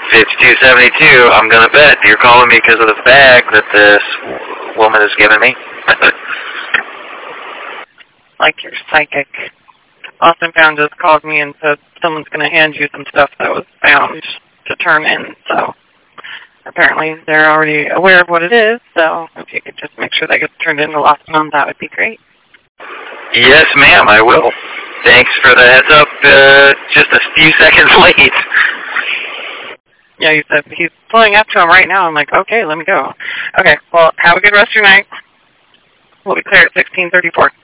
it's 272, I'm going to bet you're calling me because of the bag that this woman has given me. Like you're psychic. Austin Found just called me and said someone's going to hand you some stuff that was found to turn in. So apparently they're already aware of what it is. So if you could just make sure that gets turned in to Lost and Found, that would be great. Yes, ma'am, I will. Thanks for the heads up. Just a few seconds late. Yeah, he said he's pulling up to him right now. I'm like, okay, let me go. Okay, well, have a good rest of your night. We'll be clear at 16:34.